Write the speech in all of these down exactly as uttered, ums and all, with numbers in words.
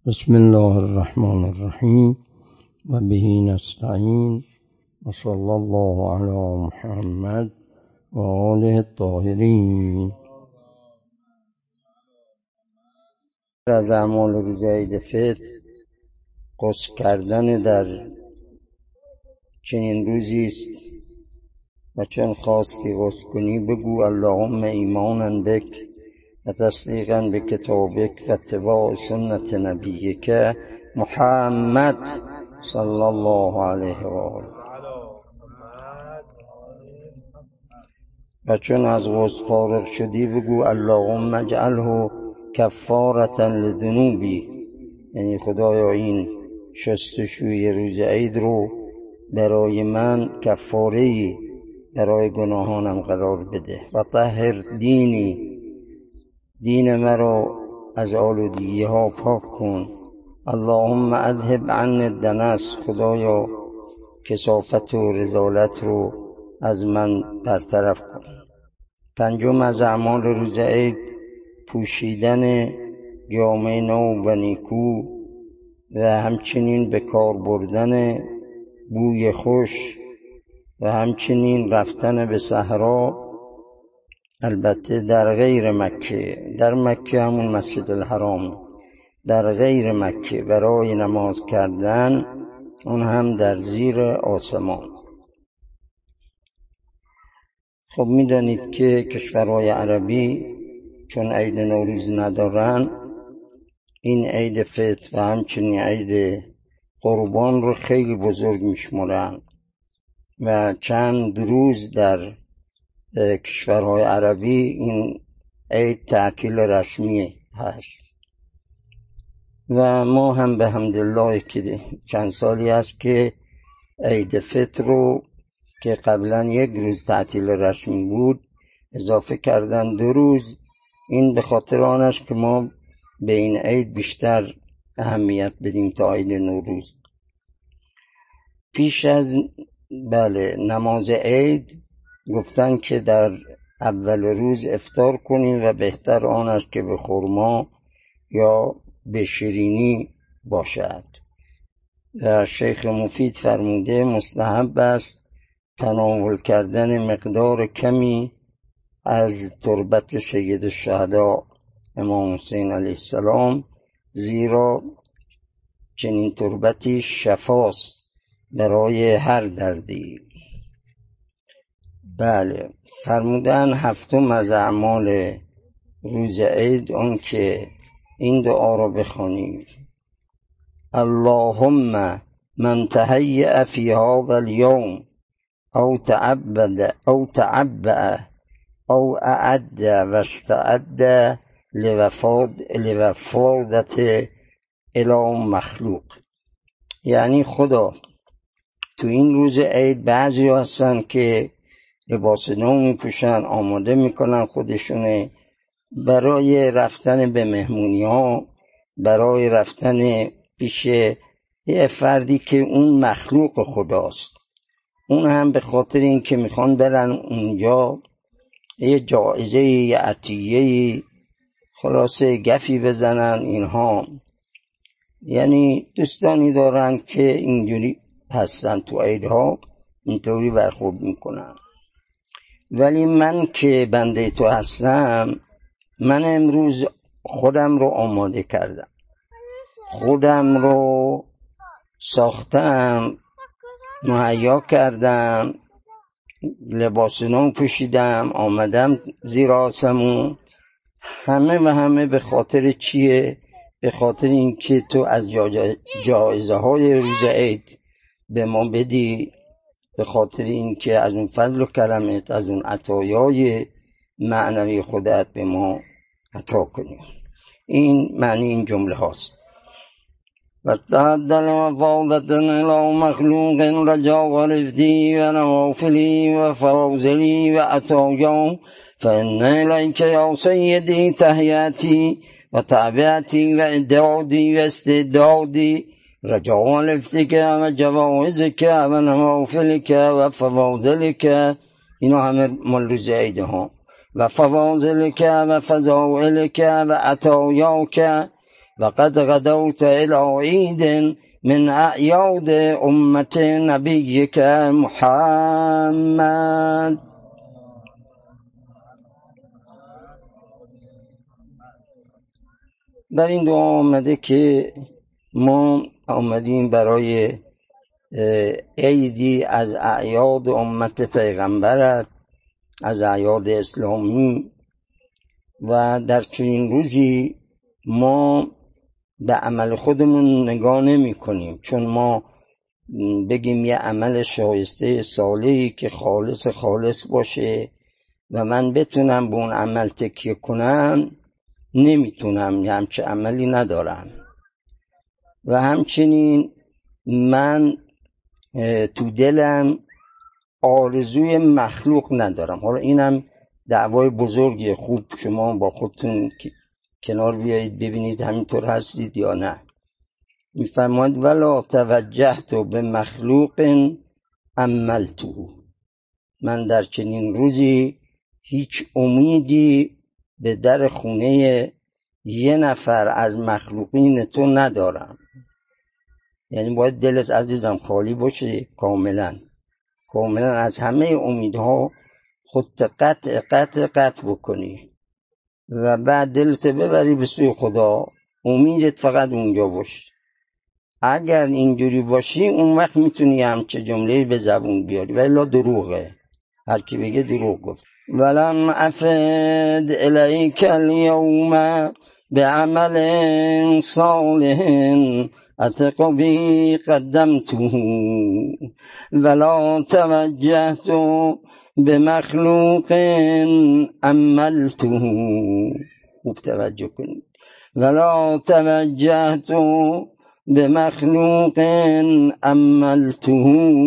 بسم الله الرحمن الرحیم و به نستعین و صلی الله علی محمد و آله الطاهرین. از اعمال روز عید فطر غسل کردن در چنین روزی است و چون خواستی غسل کنی بگو اللهم ایمانا بک و تصدیقا به کتابک و اتباع سنت نبیک محمد صلی الله علیه و آله. و چون از غسل فارغ شدی بگو اللهم اجعله کفارة لذنوبی، یعنی خدایا این شستشوی روز عید رو برای من کفاره‌ای برای گناهانم قرار بده. و طهر دینی، دین مرا از آلودگی ها پاک کن. اللهم اذهب عنی الدنس، خدایا کثافت و رذالت رو از من برطرف کن. پنجم از اعمال روز عید پوشیدن جامه نو و نیکو و همچنین به کار بردن بوی خوش و همچنین رفتن به صحرا، البته در غیر مکه. در مکه همون مسجد الحرام، در غیر مکه برای نماز کردن، اون هم در زیر آسمان. خب میدانید که کشورهای عربی چون عید نوروز ندارن، این عید فطر و همچنین عید قربان رو خیلی بزرگ میشمارن و چند روز در کشورهای عربی این عید تعطیل رسمی هست. و ما هم به حمدالله که چند سالی هست که عید فطر رو که قبلا یک روز تعطیل رسمی بود اضافه کردن دو روز. این به خاطر آن است که ما به این عید بیشتر اهمیت بدیم تا عید نوروز. پیش از بله نماز عید گفتن که در اول روز افطار کنیم و بهتر آن است که به خرما یا به شیرینی باشد. و شیخ مفید فرموده مستحب است تناول کردن مقدار کمی از تربت سید الشهدا امام حسین علیه السلام، زیرا چنین تربتی شفاست برای هر دردی. بله فرمودن هفتم از اعمال روز عید آن که این دعا را بخوانیم: اللهم من تهیأ فی هذا اليوم او تعبد او تعبأ او اعد و استعد لوفادت الی مخلوق. یعنی خدا تو این روز عید بعضی هستن که لباس نو میپوشن، آماده میکنن خودشونه برای رفتن به مهمونی ها، برای رفتن پیش یه فردی که اون مخلوق خداست. اون هم به خاطر این که میخوان برن اونجا یه جایزه، یه عطیه، خلاصه گفی بزنن اینها. یعنی دوستانی دارن که اینجوری هستن تو عیدها، اینطوری برخورد میکنن. ولی من که بنده تو هستم، من امروز خودم رو آماده کردم، خودم رو ساختم، مهیا کردم، لباس نو پوشیدم، آمدم زیر آسمون. همه و همه به خاطر چیه؟ به خاطر این که تو از جایزه های روز عید به ما بدی، به خاطر این که از اون فضل و کرمت، از اون عطایای معنوی خودت به ما عطا کنی. این معنی این جمله هاست. و تعدل و فاضتن الى مخلوق رجا و رفدی و نوافلی و فوزلی و عطایا فان الیک یا سیدی تحیاتی و تعبیاتی و اعدادی و استعدادی رجا و لفتک و جوائزک و نوافلک و فوازلک. اینا همه مال روز عید ها. و فوازلک و فضائلک و عطایاک و قد غدوت الی عید من اعیاد امت نبیک محمد. در این دعا آمده که ما آمدیم برای عیدی از اعیاد امت پیغمبرت، از اعیاد اسلامی، و در چنین روزی ما به عمل خودمون نگاه نمی کنیم، چون ما بگیم یه عمل شایسته صالحی که خالص خالص باشه و من بتونم به اون عمل تکیه کنم، نمیتونم، همچه عملی ندارم. و همچنین من تو دلم آرزوی مخلوق ندارم. حالا اینم دعوای بزرگیه، خوب شما با خودتون کنار بیایید ببینید همینطور هستید یا نه. میفرماید ولا توجهت به مخلوق عملته، من در چنین روزی هیچ امیدی به در خونه یه نفر از مخلوقین تو ندارم. یعنی باید دلت عزیزم خالی باشه، کاملا کاملا از همه امیدها خودت قطع قطع قطع بکنی و بعد دلت ببری به سوی خدا، امیدت فقط اونجا باشه. اگر اینجوری باشی اون وقت میتونی همچه جمله به زبون بیاری، ولی لا دروغه، هر کی بگه دروغ گفت. ولم افد الیک الیوم بعمل صالح اتق بی قدمته ولا توجهت به مخلوق عملته. خوب توجه کنید. ولا توجهت به مخلوق عملته.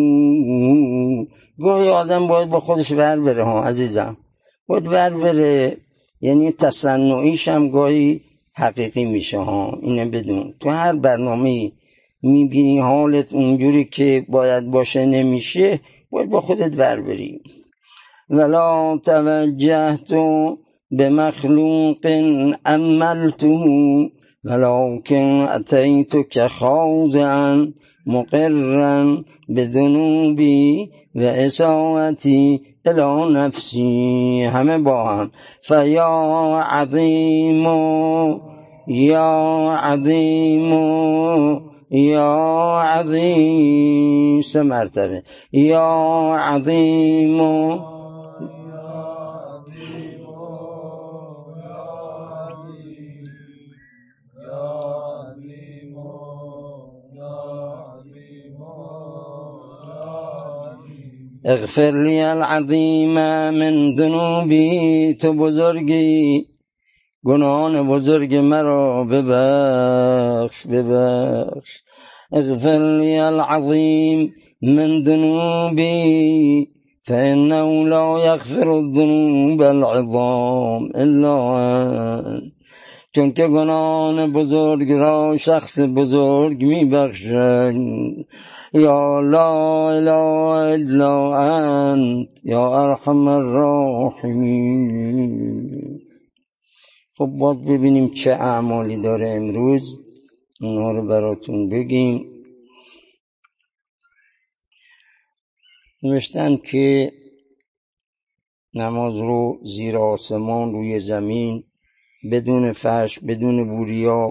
گاهی آدم باید با خودش ور بره ها عزیزم، باید ور بره، یعنی تصنعیش هم گاهی حقیقی میشه ها. اینه بدون تو هر برنامه میبینی حالت اونجوری که باید باشه نمیشه، باید با خودت ور بری. ولا توجهت به مخلوق عملته ولكن اتیتک خاضعا مقرا بذنوبی و اساءتی الی نفسی. همه با هم فیا عظیم یا عظیم یا عظیم، سه مرتبه یا عظیم اغفر لی العظیم من ذنوبی. تو بزرگی، گناهان بزرگ مرا ببخش ببخش. اغفر لی العظیم من ذنوبی فانه لا یغفر الذنوب العظام الا انت. چون که گناهان بزرگ را شخص بزرگ می بخشد. یا لا اله الا انت یا ارحم الراحمین. خب باید ببینیم چه اعمالی داره امروز، اونها رو براتون بگیم. نوشتن که نماز رو زیر آسمان روی زمین بدون فرش بدون بوریا،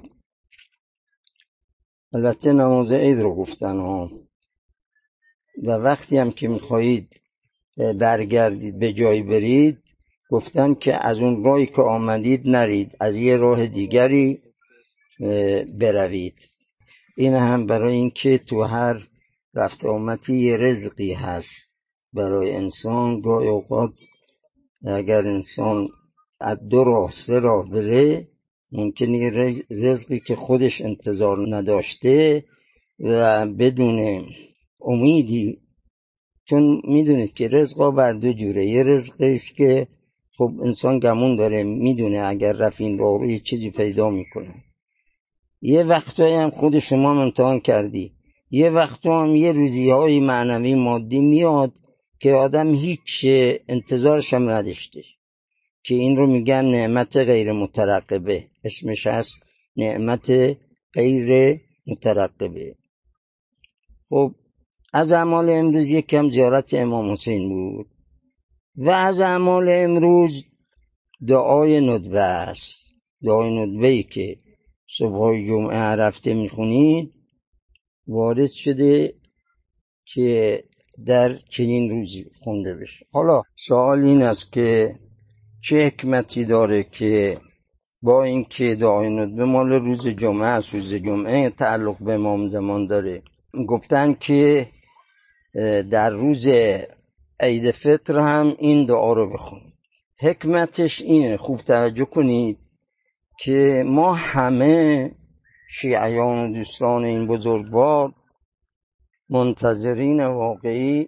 البته نماز عید رو گفتن ها، و وقتی هم که میخواهید برگردید به جای برید گفتن که از اون راهی که آمدید نرید، از یه راه دیگری بروید. این هم برای این که تو هر رفت آمدی یه رزقی هست برای انسان. گاهی اوقات اگر انسان از دو راه سه راه بره ممکنه یه رزقی که خودش انتظار نداشته و بدون امیدی، چون میدونید که رزقا بر دو جوره، یه رزقی است که خب انسان گمون داره میدونه اگر رفت این راه رو یه چیزی پیدا میکنه، یه وقتایی هم خود شما امتحان کردی، یه وقت هم یه روزی های معنوی مادی میاد که آدم هیچ انتظارش هم نداشته، که این رو میگن نعمت غیر مترقبه، اسمش هست نعمت غیر مترقبه. خب از اعمال امروز یک کم زیارت امام حسین بود و از اعمال امروز دعای ندبه است. دعای ندبه‌ای که صبح جمعه رفته میخونید وارد شده که در چنین روزی خونده بشه. حالا سوال این است که چه حکمتی داره که با اینکه دعای ندبه مال روز جمعه است، روز جمعه تعلق به امام زمان داره، گفتن که در روز عید فطر هم این دعا رو بخونید. حکمتش اینه، خوب توجه کنید که ما همه شیعیان و دوستان این بزرگوار منتظرین واقعی،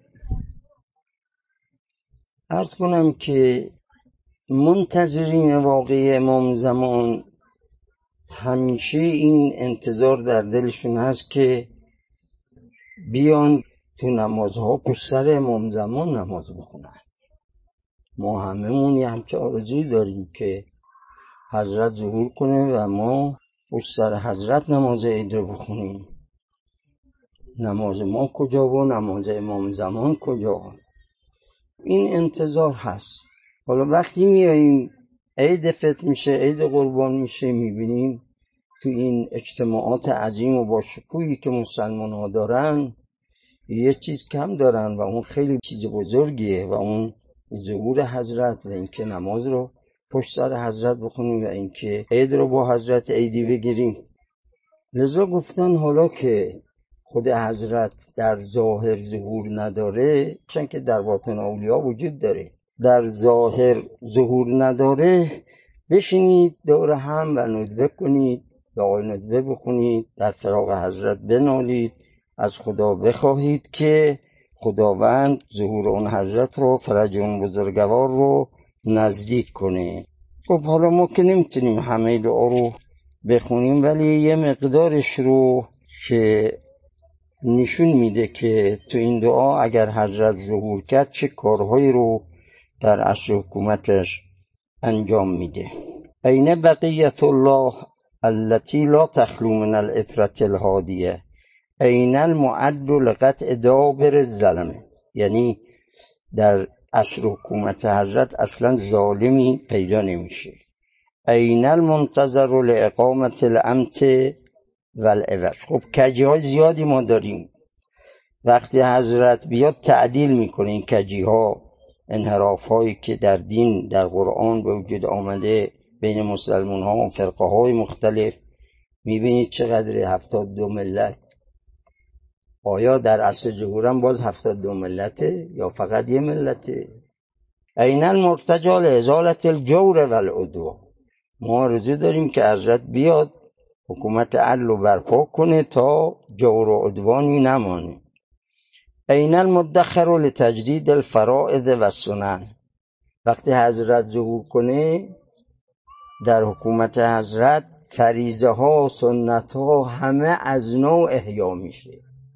عرض کنم که منتظرین واقعی امام زمان همیشه این انتظار در دلشون هست که بیان تو نمازها پشت سر امام زمان نماز بخونن. ما هممون یه همچه آرزوی داریم که حضرت ظهور کنه و ما پشت سر حضرت نماز عید رو بخونیم. نماز ما کجا و نماز امام زمان کجا؟ این انتظار هست. حالا وقتی میاییم عید فطر میشه، عید قربان میشه، میبینیم تو این اجتماعات عظیم و با شکوهی که مسلمان ها دارن یه چیز کم دارن و اون خیلی چیز بزرگیه و اون ظهور حضرت و اینکه نماز رو پشت سر حضرت بخونیم و اینکه عید رو با حضرت عیدی بگیریم. لذا گفتن حالا که خود حضرت در ظاهر ظهور نداره، چون که در باطن اولیا وجود داره، در ظاهر ظهور نداره، بشینید دور هم و ندبه کنید، دعای ندبه بخونید، در فراق حضرت بنالید، از خدا بخواهید که خداوند ظهور اون حضرت رو، فرج اون بزرگوار رو نزدیک کنه. خب حالا ما که نمیتونیم همه دعا رو بخونیم، ولی یه مقدارش رو که نشون میده که تو این دعا اگر حضرت ظهور کرد چه کارهایی رو در عصر حکومتش انجام میده. این بقیت الله التي لا تخلو من العطرة الهادیه این المعد لقطع دابر الظلمه. یعنی در عصر حکومت حضرت اصلا ظالمی پیدا نمیشه. این المنتظر لاقامت الامت والعوض. خب کجی های زیادی ما داریم، وقتی حضرت بیاد تعدیل میکنه این کجی ها، انحراف هایی که در دین در قرآن به وجود آمده بین مسلمان ها و فرقه های مختلف. میبینید چقدر هفتاد دو ملت. آیا در عصر ظهورم باز هفتاد دو ملته یا فقط یه ملته؟ این المرتجی لازالة الجور والعدوان. ما آرزو داریم که حضرت بیاد حکومت عدل رو برپا کنه تا جور و عدوانی نمانه. این المدخر لتجدید الفرائض و السنن. وقتی حضرت ظهور کنه در حکومت حضرت فریضه ها، سنت ها همه از نو احیا میشه،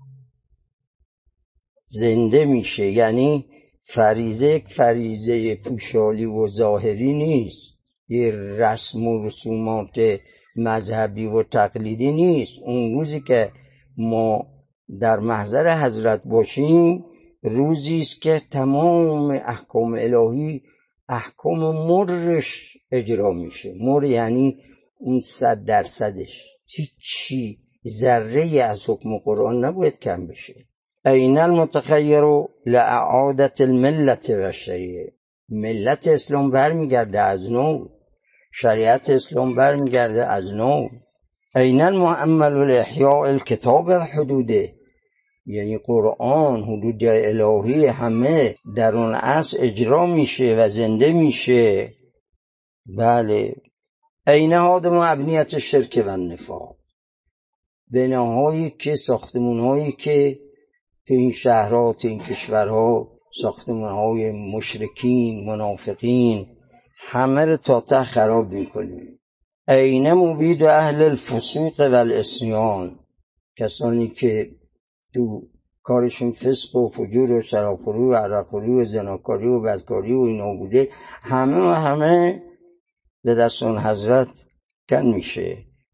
زنده میشه. یعنی فریضه یک فریضه پوشالی و ظاهری نیست، یه رسم و رسومات مذهبی و تقلیدی نیست. اون روزی که ما در محضر حضرت باشیم روزی است که تمام احکام الهی، احکام مرش اجرا میشه. مر یعنی اون صد درصدش، هیچی ذره از حکم قرآن نباید کم بشه. این المتخیر لاعادة الملت و الشریعه. ملت اسلام برمیگرده از نو، شریعت اسلام برمیگرده از نو. این المؤمل لاحیاء الکتاب و حدوده. یعنی قرآن، حدود الهی همه در اون عصر اجرا میشه و زنده میشه. بله. این هادم و ابنیت شرک و نفاق. بناهایی که ساختمونهایی که تو این شهرها، تو این کشورها، ساختمونهای مشرکین، منافقین، همه رو تا ته خراب میکنیم. این مبید اهل الفسوق و العصیان. کسانی که تو کارشون فسق و فجور و شرابخوری و عرقخوری و زناکاری و بدکاری و اینا بوده، همه و همه به دست اون حضرت کن میشه.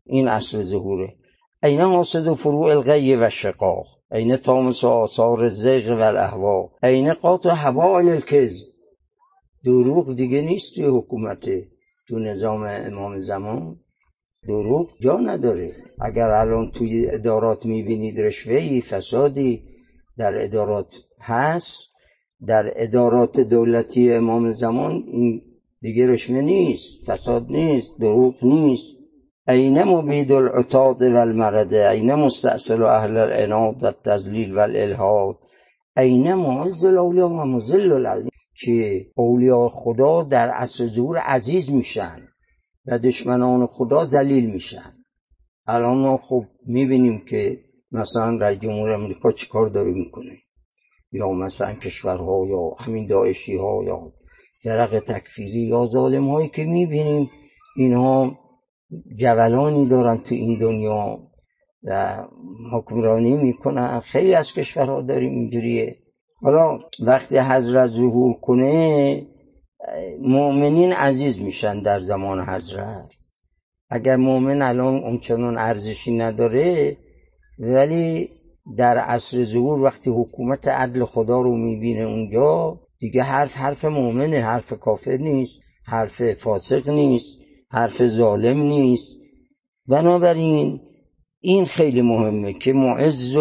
این اصل ظهوره. این حاسد فروع الغی و شقاق، این تامس آثار الزیغ و الاهوا، این قاطع حوائل الکذب. دروغ دیگه نیست توی حکومت، تو نظام امام زمان دروغ جا نداره. اگر الان توی ادارات میبینید رشوهی، فسادی در ادارات هست، در ادارات دولتی امام زمان این دیگه رشوه نیست، فساد نیست، دروغ نیست. این مبید العتاد و المرد، این مستأصل اهل العناد و التضلیل و الالحاد، این معز الاولیاء و مذل العظیم. که اولیاء خدا در عصر ظهور عزیز میشن و دشمنان خدا ذلیل میشن. الان ما خب میبینیم که مثلا رئیس جمهور امریکا چی کار داره میکنه، یا مثلا کشورها، یا همین داعشی ها، یا فرق تکفیری، یا ظالم هایی که میبینیم اینها جولانی دارن تو این دنیا و حکمرانی میکنن. خیلی از کشورها داریم اینجوریه. حالا وقتی حضرت ظهور کنه مؤمنین عزیز میشن در زمان حضرت. اگر مؤمن الان اونچنان ارزشی نداره، ولی در عصر ظهور وقتی حکومت عدل خدا رو میبینه اونجا، دیگه حرف حرف مؤمنه، حرف کافر نیست، حرف فاسق نیست، حرف ظالم نیست. بنابراین این خیلی مهمه که معز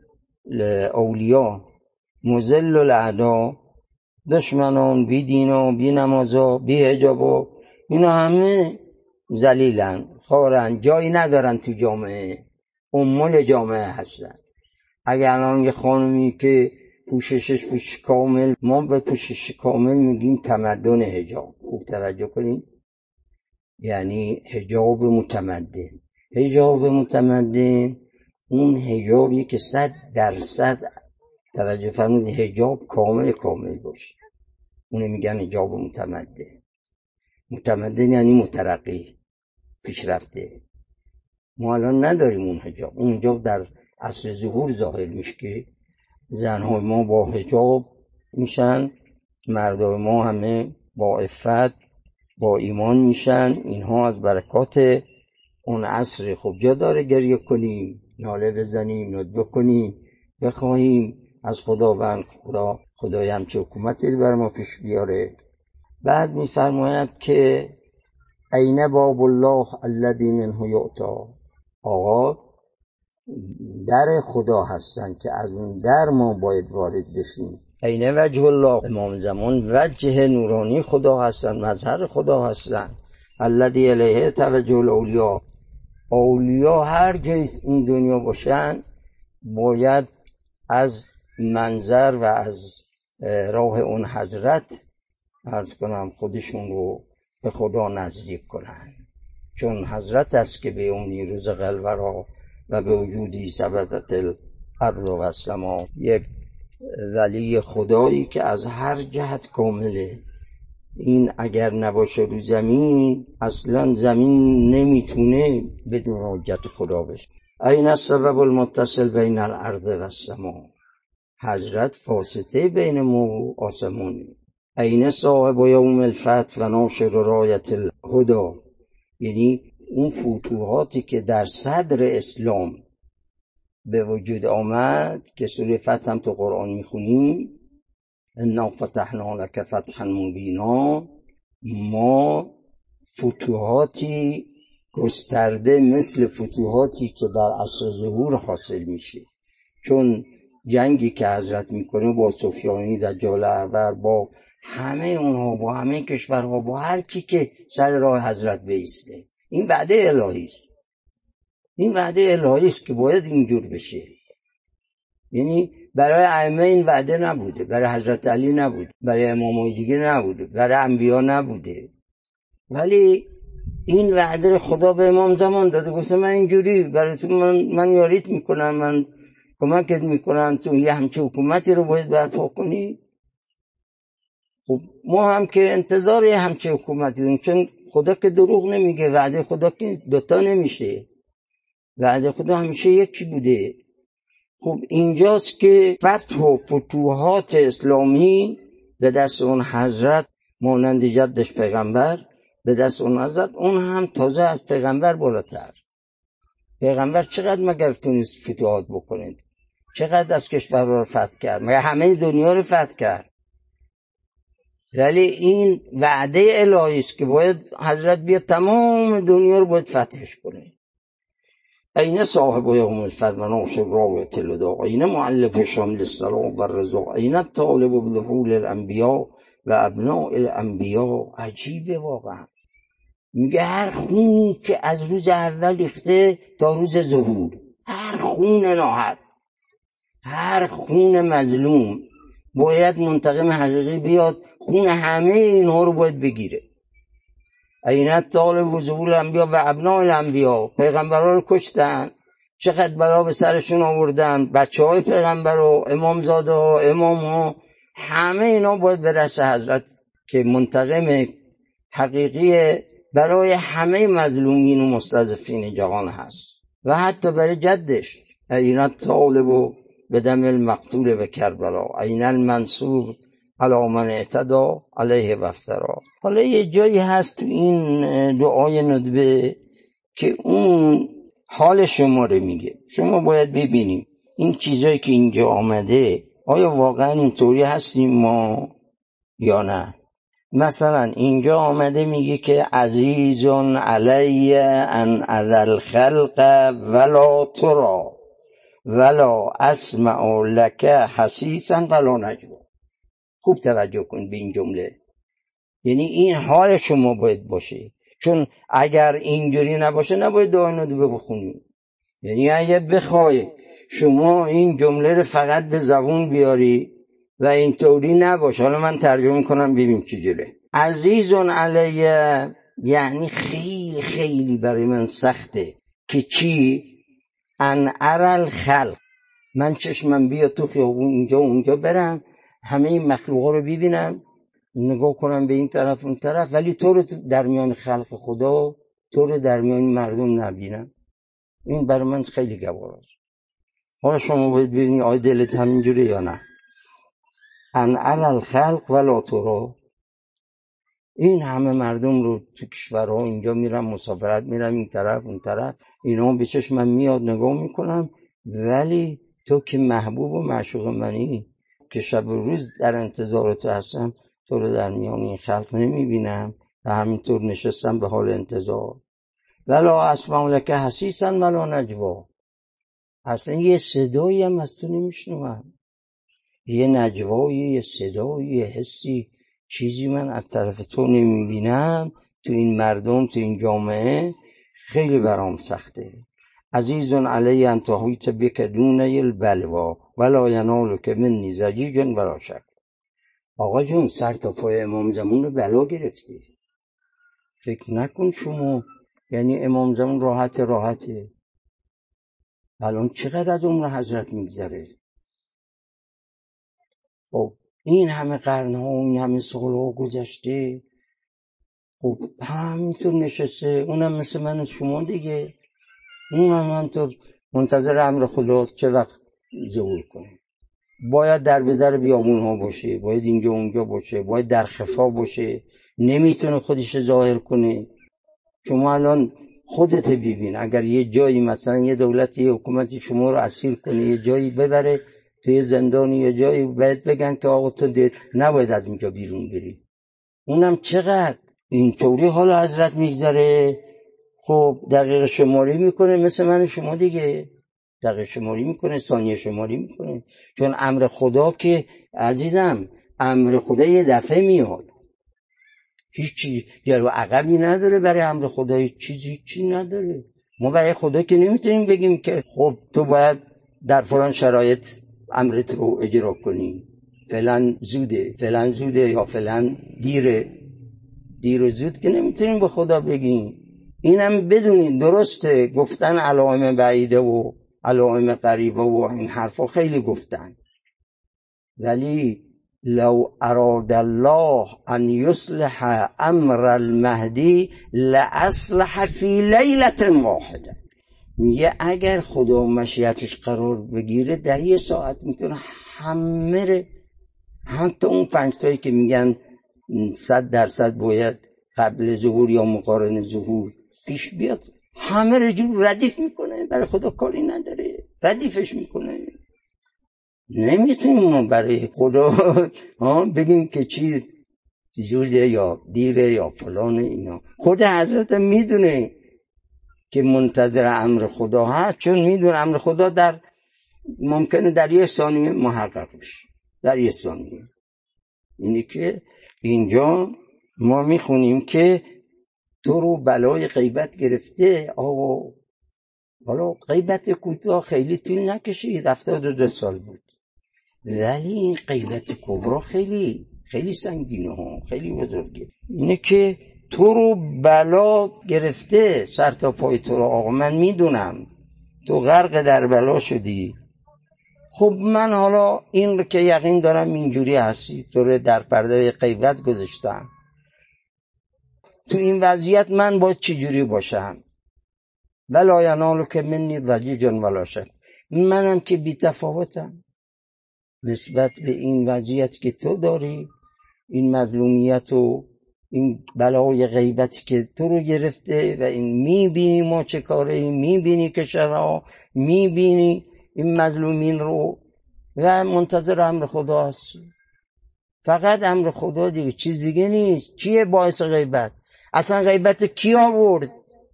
الاولیاء مذل الاعدا، دشمنان بی دینا، بی نمازا، بی حجابا، اینا همه ذلیلن، خارن، جایی ندارن تو جامعه، امول جامعه هستن. اگر الان یه خانمی که پوششش پوشش کامل، ما به پوشش کامل میگیم تمدن حجاب. خوب توجه کنید، یعنی حجاب متمدن. حجاب متمدن اون حجابی که صد درصد توجه فرمودید حجاب کامل کامل باشه، اونه میگن حجاب متمدن. متمدن یعنی مترقی، پیشرفته. ما الان نداریم اون حجاب. اون حجاب در عصر ظهور ظاهر میشه که زنهای ما با حجاب میشن، مردای ما همه با عفت با ایمان میشن. اینها از برکات اون عصر. خب جا داره گریه کنیم، ناله بزنیم، ندبه کنیم، بخواهیم از خداوند خدا خدای همچه حکومتی بر ما پیش بیاره. بعد میفرماید که این باب الله الذی منه یؤتی، آقا در خدا هستن که از اون در ما باید وارد بشیم. این وجه الله، امام زمان وجه نورانی خدا هستن، مظهر خدا هستن. الذی الیه توجه الاولیاء، اولیاء هر جای این دنیا باشن باید از منظر و از راه اون حضرت عرض کنم خودشون رو به خدا نزدیک کنن، چون حضرت است که به اون نیروز قلورا و به وجودی ثبتت الارض و السما. یک ولی خدایی که از هر جهت کامله. این اگر نباشه رو زمین، اصلا زمین نمیتونه بدون حجت خدا بشه. این السبب المتصل بین الارض و السما، حضرت واسطه بین ما و آسمونه. این صاحب یوم الفتح و ناشر رایت الهدی، یعنی اون فتوحاتی که در صدر اسلام به وجود آمد که سوره فتح هم تو قرآن میخونیم، انا فتحنا لک فتحا مبینا. ما فتوحاتی گسترده مثل فتوحاتی که در عصر ظهور حاصل میشه، چون جنگی که حضرت میکنه با سفیانی دجال اعور، با همه اونها، با همه کشورها، با هر کی که سر راه حضرت بیسته، این وعده الهی است. این وعده الهی است که باید اینجور بشه. یعنی برای ائمه این وعده نبوده، برای حضرت علی نبوده، برای امامای دیگه نبوده، برای انبیا نبوده، ولی این وعده خدا به امام زمان داده. گفته من اینجوری براتون من, من یاریت میکنم، من کمکت میکنم، تو یه همچه حکومتی رو باید برپا کنی. خب ما هم که انتظار یه همچه حکومتی داریم، چون خدا که دروغ نمیگه، وعده خدا که دوتا نمیشه، وعده خدا همیشه یکی بوده. خب اینجاست که فتح و فتوحات اسلامی به دست اون حضرت، مانند جدش پیغمبر به دست اون حضرت، اون هم تازه از پیغمبر بالاتر. پیغمبر چقدر مگر تونست فتوحات بکنه؟ چقدر از کشورها رو فتح کرد؟ مگر همه دنیا رو فتح کرد؟ ولی این وعده الهی است که باید حضرت بیاد تمام دنیا رو باید فتحش کنه. این صاحب یوم الفضل ناصر راویت الوداع، این مؤلف شامل السلام و الرضا، این طالب بدخول الانبیاء و ابناء الانبیاء. عجیبه واقعا. میگه هر خونی که از روز اول ریخته تا روز ظهور، هر خون ناحق، هر خون مظلوم باید منتقم حقیقی بیاد، خون همه اینها رو باید بگیره. این طالب و ظهور الانبیاء و ابناء الانبیاء. پیغمبرها رو کشتن، چقدر بلا به سرشون آوردن، بچه های پیغمبر و امامزاده ها، امام ها، همه اینا باید به دست حضرت که منتقم حقیقی برای همه مظلومین و مستضعفین جهان هست و حتی برای جدش. این طالب و بدم المقتول به کربلا، این المنصور علی من اعتدى علیه و افترا. حالا یه جایی هست تو این دعای ندبه که اون حال شما رو میگه. شما باید ببینیم این چیزایی که اینجا آمده آیا واقعا اینطوری هستیم ما یا نه. مثلا اینجا آمده میگه که عزیزون علی ان اذل خلق ولا ترا ولا اسمع لک حسیسا ولا نجوا. خوب توجه کن به این جمله. یعنی این حال شما باید باشه، چون اگر اینجوری نباشه نباید دعای ندبه بخونیم. یعنی اگر بخوای شما این جمله رو فقط به زبون بیاری و اینطوری نباشه. حالا من ترجمه کنم ببین چجوره. عزیزون علیه یعنی خیلی خیلی برای من سخته که چی؟ ان ارى الخلق، من چشمم بیا تو خیابون اینجا اونجا برم، همه این مخلوقا رو ببینم، نگاه کنم به این طرف اون طرف، ولی تو رو در میان خلق خدا، تو رو در میان مردم نبینم. این برای من خیلی گواره. حالا شما باید ببینید آیا دلت همینجوره یا نه. ان ارى الخلق ولا ترا، این همه مردم رو تو کشورها اینجا میرم مسافرت میرم این طرف اون طرف، اینا به چشمم میاد نگاه میکنم، ولی تو که محبوب و معشوق منی که شب و روز در انتظار تو هستم، تو رو در میان این خلق نمیبینم و همینطور نشستم به حال انتظار. ولا اسمع لک حسیسا ولا نجوا، اصلا یه صدایی هم از تو نمیشنوم، یه نجوایی، یه صدایی، یه حسی، چیزی من از طرف تو نمیبینم. تو این مردم، تو این جامعه خیلی برام سخته. عزیزون علی ان تحیط بک دون البلوا ولا ینالک منی ضجیج ولا شک. آقا جون سر تا پای امام زمان رو بلا گرفتی. فکر نکن شما یعنی امام زمان راحت راحته. الان چقدر از عمر حضرت میگذره. خب این همه قرنها و این همه سالها گذشته، خب همینطور نشسته. اونم مثل من و شما دیگه، اونم همینطور منتظر امر خدا چه وقت ظهور کنه. باید در به در بیابون ها باشه، باید اینجا اونجا باشه، باید در خفا باشه، نمیتونه خودش ظاهر کنه. شما الان خودت ببین، اگر یه جایی مثلا یه دولتی یه حکومتی شما رو اسیر کنه، یه جایی ببره توی زندانی، یه جایی باید بگن که آقا تو دید نباید از اینجا بیرون بری. اونم چقدر اینطوری حال حضرت میگذره. خب دقیقه شماری میکنه مثل من شما دیگه، دقیقه شماری میکنه، ثانیه شماری میکنه. چون امر خدا که عزیزم، امر خدا یه دفعه میاد، هیچی جلو عقبی نداره. برای امر خدا هیچ چیزی هیچی نداره. ما برای خدا که نمیتونیم بگیم که خب تو باید در فلان شرایط امرت رو اجرا کنی، فلان زوده فلان زوده یا فلان دیره. دیر و زود که نمیتونیم به خدا بگیم. اینم بدونید درسته گفتن علائم بعیده و علائم قریبه و این حرفا خیلی گفتن، ولی لو اراد الله ان یصلح امر المهدی لاصلح فی لیلة واحده. میگه اگر خدا مشیتش قرار بگیره در یه ساعت میتونه همه، حتی اون پنج تایی که میگن صد درصد باید قبل ظهور یا مقارن ظهور پیش بیاد، همه رو جور ردیف میکنه، برای خدا کاری نداره، ردیفش میکنه. نمیتونیم ما برای خدا بگیم که چی زوده یا دیره یا فلانه. اینا خود حضرت میدونه که منتظر امر خدا هست، چون میدونه امر خدا در ممکنه در یه ثانیه محقق بشه، در یه ثانیه. اینی که اینجا ما میخونیم که تو رو بلای غیبت گرفته. آقا حالا غیبت کوتاه خیلی طول نکشید، هفتاد و دو سال بود، ولی این غیبت کبرا خیلی خیلی سنگینه ها، خیلی بزرگه. اینه که تو رو بلا گرفته سر تا پای تو رو. آقا من میدونم تو غرق در بلا شدی، خب من حالا این رو که یقین دارم اینجوری هستی، تو رو در پرده غیبت گذاشتم، تو این وضعیت من باید چجوری باشم؟ ولا ینالو که منی ضجیج ولا شک، منم که بی تفاوتم نسبت به این وضعیت که تو داری، این مظلومیت و این بلای غیبتی که تو رو گرفته و این میبینی ما چه کاره این، میبینی که شرها، میبینی این مظلومین رو و منتظر امر خدا هستی. فقط امر خدا دیگه، چیز دیگه نیست. چیه باعث غیبت؟ اصلا غیبت کی آورد؟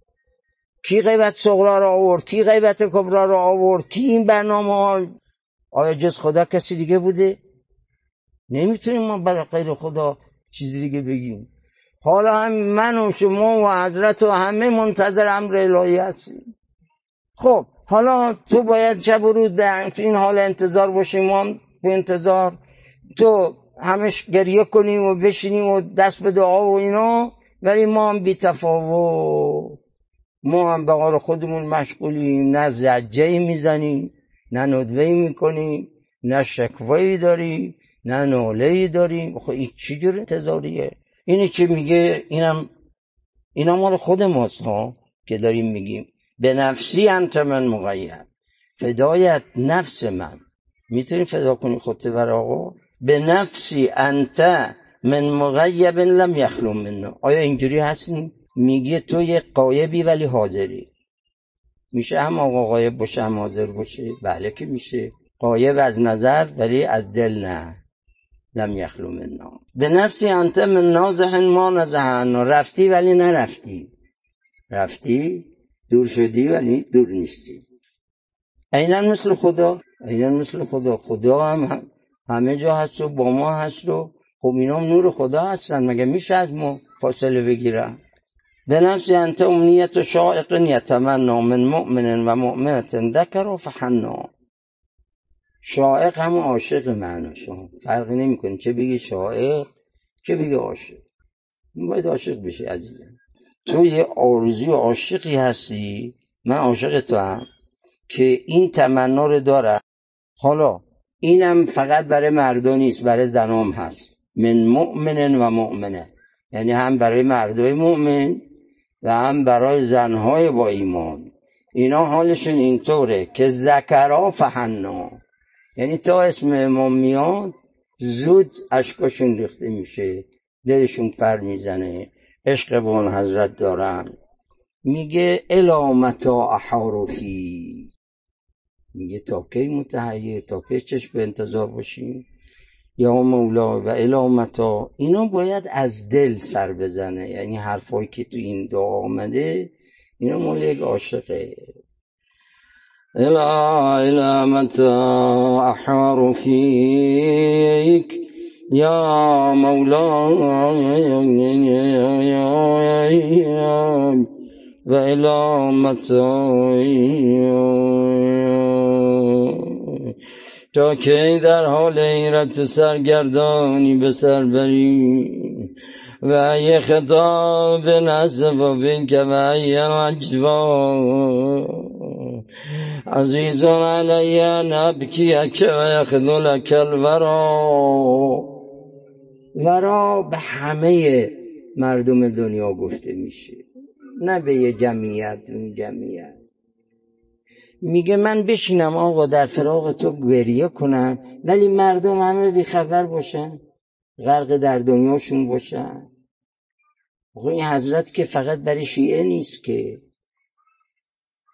کی غیبت صغرا رو آورد؟ کی غیبت کبرا رو آورد؟ کی این برنامه ها؟ آیا جز خدا کسی دیگه بوده؟ نمیتونیم ما برای غیر خدا چیزی دیگه بگیم. حالا هم من و شما و حضرت و همه منتظر امر الهی هستیم. خب حالا تو باید شب و روز تو این حال انتظار باشیم، ما هم به انتظار، تو همش گریه کنیم و بشینیم و دست به دعا و اینا، ولی ما هم بی تفاوت، ما هم به قول خودمون مشغولیم، نه زجهی میزنیم، نه ندوهی میکنیم، نه شکوهی داریم، نه نالهی داریم. خب این چی جور انتظاریه؟ اینی که میگه اینم اینا مال خود ماست ها که داریم میگیم به نفسی انت من مغیب، فدایت نفس من. میتونی فدا کنی خودت بر آقا؟ به نفسی انت من مغیب لم یخلو منه. آیا اینجوری هستیم؟ میگه تو یه غایبی ولی حاضری. میشه هم آقا غایب باشه هم حاضر باشه؟ بله که میشه. غایب از نظر ولی از دل نه. لم یخلو منه. به نفسی انت من نازح ما نزحن، رفتی ولی نرفتی، رفتی دور شدی ولی دور نیستی. عیناً مثل خدا، عیناً مثل خدا. خدا هم همه جا هست و با ما هست و خب اینا نور خدا هستن، مگه میشه از ما فاصله بگیرن؟ به نفس انت امنیت و شائق یتمنا من مؤمن و مؤمنت ذکر و فحنا. شائق هم عاشق معناش، فرقی نمی کنی چه بگی شائق چه بگی عاشق، باید عاشق بشی عزیزم. تو یه آرزوی عاشقی هستی، من عاشق تو هم که این تمنا رو داره. حالا اینم فقط برای مردان نیست، برای زنام هست. من مؤمن و مؤمنه، یعنی هم برای مردای مؤمن و هم برای زنهای با ایمان. اینا حالشون اینطوره که ذکرها فحنا، یعنی تا اسم امام میاد زود اشکاشون ریخته میشه، دلشون پر میزنه، عشق به اون حضرت دارن. میگه الا متی احارفی، میگه تا کی متحیه، تا کی چشم به انتظار باشیم یا مولا و الا متی. اینا باید از دل سر بزنه، یعنی حرفایی که تو این دعا آمده اینا مال یک عاشقه. الا الا متی احارفیک یا مولا و الی متی، تا که در حال حیرت سرگردانی به سر بری و یه خطاب نصف و فیک و یه عجوا عزیزان علی نبکیک و یخذلک الورا. ورا به همه مردم دنیا گفته میشه، نه به یه جمعیت اون جمعیت. میگه من بشینم آقا در فراق تو گریه کنم ولی مردم همه بیخبر باشن، غرق در دنیاشون باشن. این حضرت که فقط برای شیعه نیست که،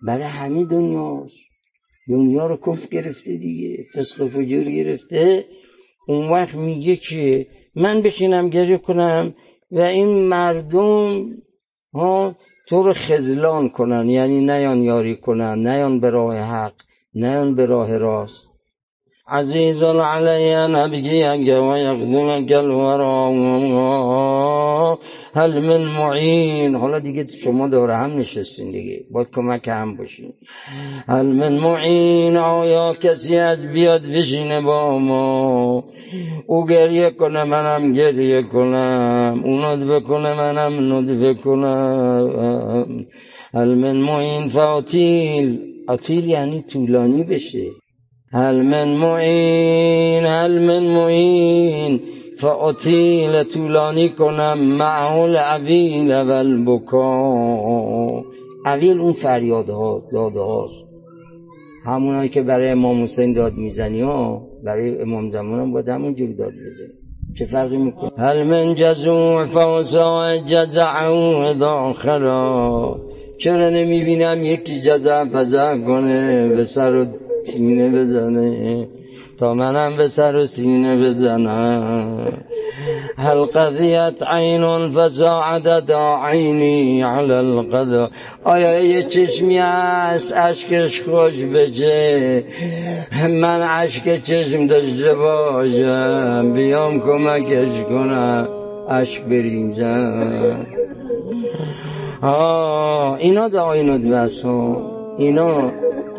برای همه دنیاست. دنیا رو کفر گرفته دیگه، فسق و فجور گرفته. اون وقت میگه که من بشینم گریه کنم و این مردم ها تو رو خذلان کنن، یعنی نیان یاری کنن، نیان به راه حق، نیان به راه راست. عزیز علی نبیک و یخدمک الورا هل من معین. حالا دیگه شما دوره هم نشستین دیگه، باید کمک هم باشین. هل من معین، آیا کسی از بیاد بشینه با ما، او گریه کنه منم گریه کنم، او ندبه کنه منم ندبه کنم. هل من معین فاطیل، اطیل یعنی طولانی بشه. هل من معین، هل من معین فاطیل، طولانی کنم. معول عویل و البکا، عویل اون فریاد ها، داده هاست، همونایی که برای امام حسین داد میزنی ها، برای امام زمان هم باید همون جور داد بزنی. چه فرقی میکنه؟ هل من جزوع فوسا جزعو داخلا، چرا نمیبینم یکی جزع فزع کنه، به سر و سینه بزنه تا منم به سر و سینه بزنم. هل قضیت عین فساعدت عینی علی القضا، آیا یه چشمی هست اشکش خوش بشه، من اشک چشم داشته باشم بیام کمکش کنم اشک بریزم. آه اینا دعای ندبه است، اینا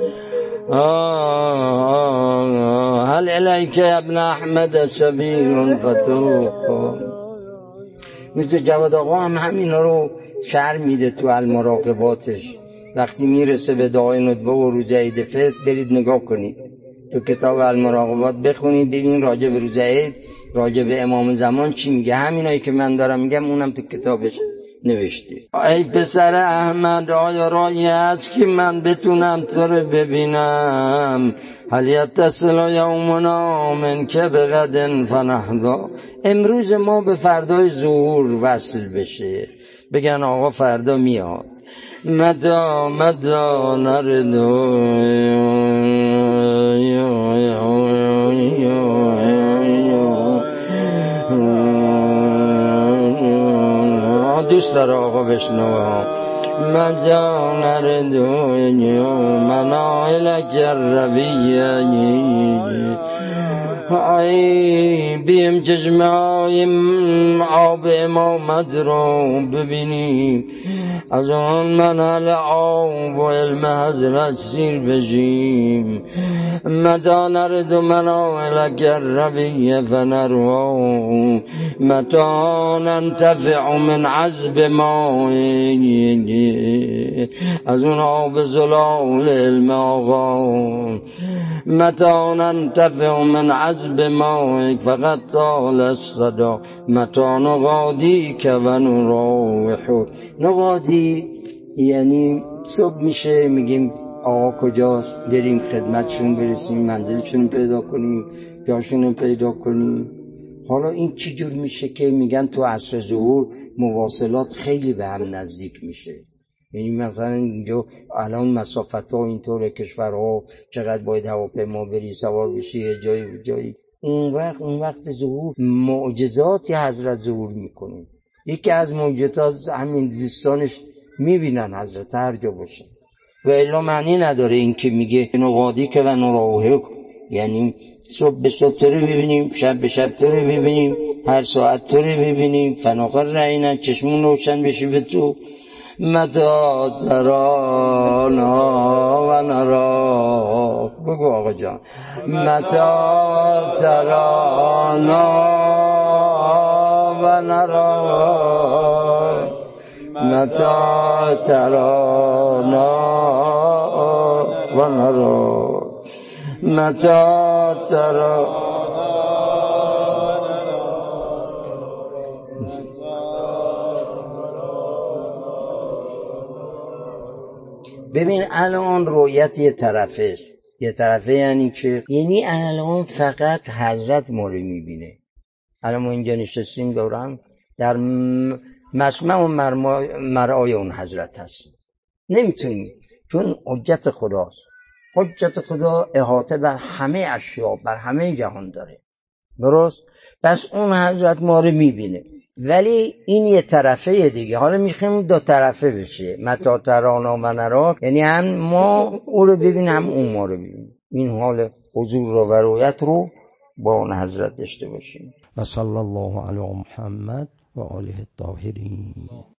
آه هل الیک ابن احمد سبیل فتوق. مثل جواد آقا هم همینا رو شرح میده تو المراقباتش. وقتی میرسه به دعای ندبه و روز عید فطر برید نگاه کنید تو کتاب المراقبات، بخونید ببین راجع به روز عید، راجع به امام زمان چی میگه. همینایی که من دارم میگم اونم تو کتابش نوشته. ای پسر احمد، آیا راهی هست که من بتونم تو رو ببینم؟ هل یتصل یومنا من که بغد فنحدا، امروز ما به فردای ظهور وصل بشه، بگن آقا فردا میاد. مدا مدا نردو دوست داره آقا بشنو. مدا نردو منایل جربیه، ای بیم چشمه های آب امامت رو ببینیم، از آن منال آب و علم حضرت سیر بشیم. متا نرد منال جربیه فنروا، متا ننتفع من عذب ما، از اون آب زلال علم آقا. متا ننتفع من عذب ما فقط طال الصدا، متا نغادی که و نراوح. نغادی یعنی صبح میشه میگیم آقا کجاست، بریم خدمتشون برسیم، منزلشون پیدا کنیم، جاشون پیدا کنیم. حالا این چی جور میشه که میگن تو عصر ظهور مواصلات خیلی به هم نزدیک میشه. یعنی مثلا اینجا الان مسافت ها اینطوره، کشورها چقدر باید هواپیما بری سوار بشی یه جایی به جایی. اون وقت اون وقت ظهور معجزاتی حضرت ظهور میکنه. یکی از معجزات همین دوستانش میبینن حضرت هر جا باشه، و الا معنی نداره این که میگه نقادی که و نراوحه، یعنی صبح به صبح تو رو ببینیم، شب به شب تو رو ببینیم، هر ساعت تو رو ببینیم. فناقر رعینن چشمون روشن بشی به تو. متا ترانا و نرا، بگو آقا جان. متا ترانا و نرا، متا ترانا و نرا، متا ترانا. ببین الان رویت یه طرفه است، یه طرفه یعنی که یعنی الان فقط حضرت ما رو میبینه. الان ما اینجا نشستیم دورم، در مسمع و مرعای اون حضرت هست، نمیتونیم چون حجت خداست. حجت خدا احاطه بر همه اشیا، بر همه جهان داره، درست؟ پس اون حضرت ما رو میبینه، ولی این یه طرفه دیگه. حالا میخوایم دو طرفه بشه، متا ترانا و نراک، یعنی هم ما او رو ببینیم هم اون ما رو ببینیم. این حال حضور رو و رویت رو با اون حضرت داشته باشیم. و صلی الله علی محمد و آله الطاهرین.